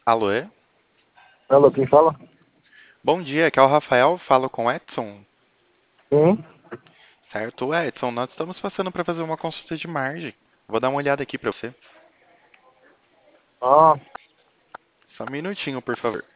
Alô? É? Alô, quem fala? Bom dia, aqui é o Rafael, falo com o Edson. Sim. Certo, Edson, nós estamos passando para fazer uma consulta de margem. Vou dar uma olhada aqui para você. Ah, Só um minutinho, por favor.